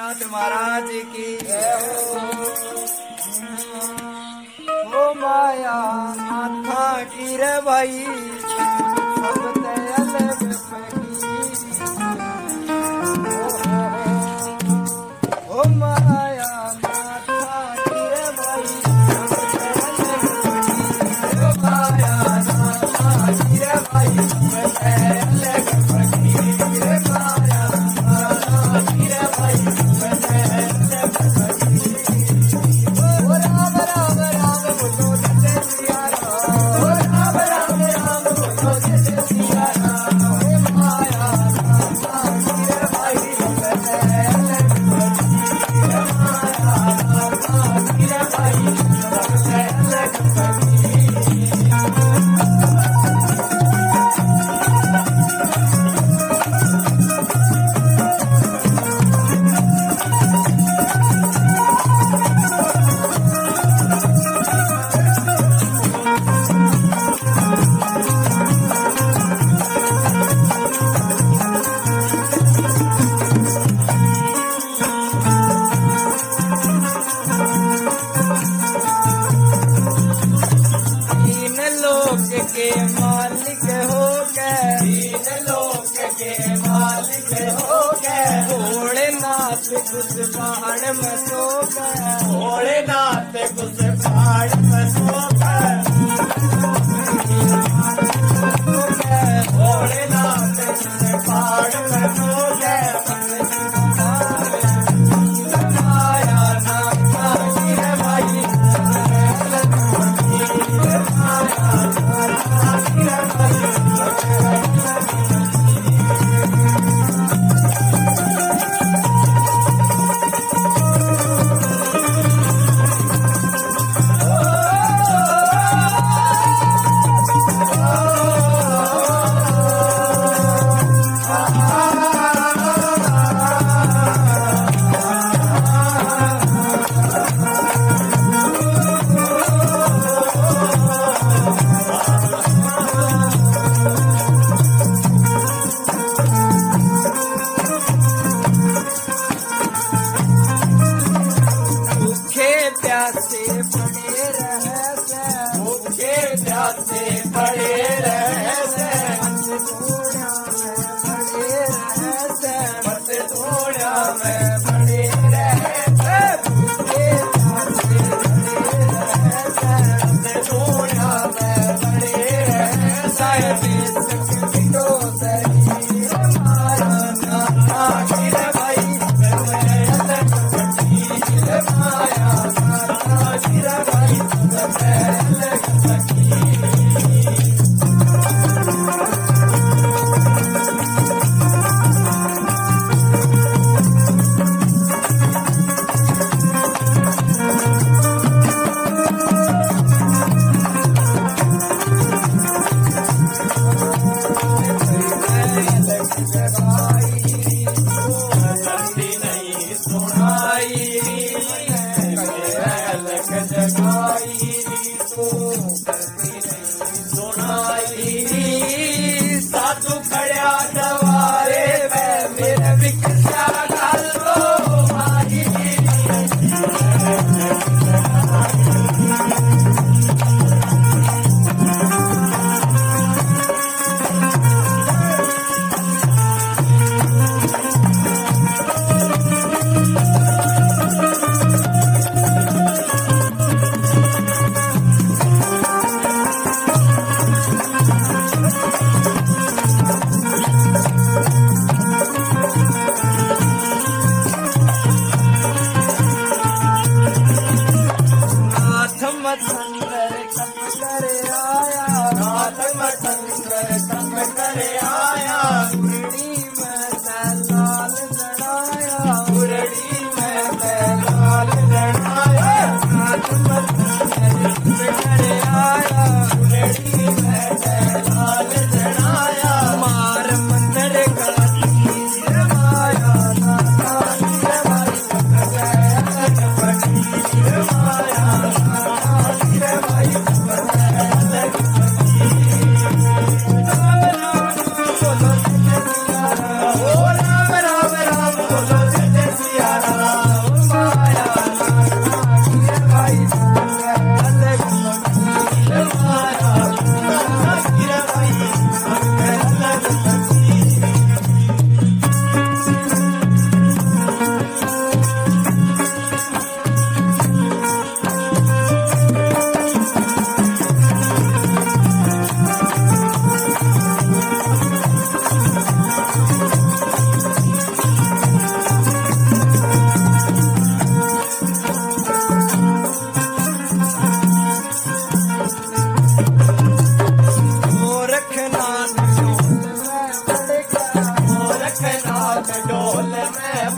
नाथ महाराज की हो माया नाथा की रे भाई सब अलग हो माया नाथा की रे भाई हो माया नाथा की रे भाई सब अलग कुछ पहाड़ में सो गए भोलेनाथ कुछ पहाड़ में सो गए भोलेनाथ कुछ पहाड़ में सो गए माया नाथा की रे भाई माया नाथा की रे भाई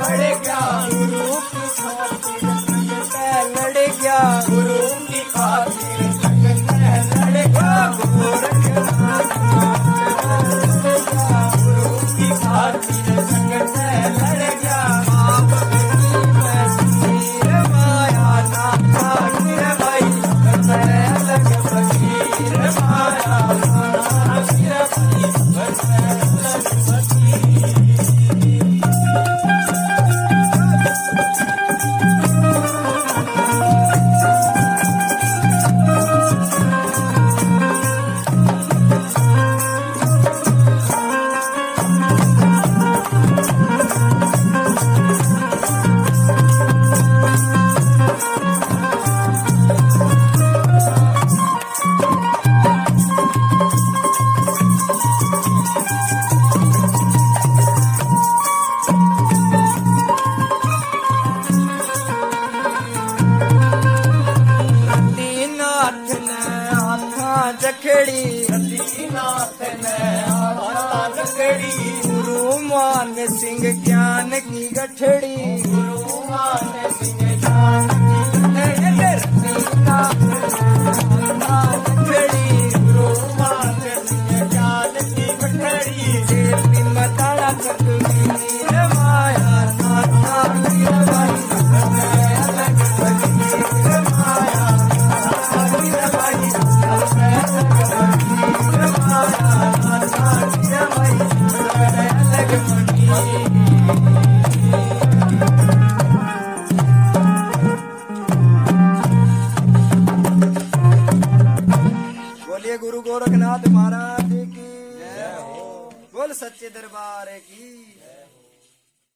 लड़ गया गुरु की खातिर लड़ गया गुरु की खातिर लड़ गया गोरखनाथ गुरु की खातिर लड़ गया माया नाथा भाई अलग फकीर माया जखड़ी नाथ ने जखड़ी गुरु मान सिंह ज्ञान की गठड़ी गुरु मान सिंह ज्ञान की गठड़ी गुरु मान सिंह ज्ञान की गठड़ी देवी मताड़ा कबीर माया नाथा भाई अलग फकीर माया भाई बोलिए गुरु गोरखनाथ महाराज की जय हो। बोल सच्चे दरबार की।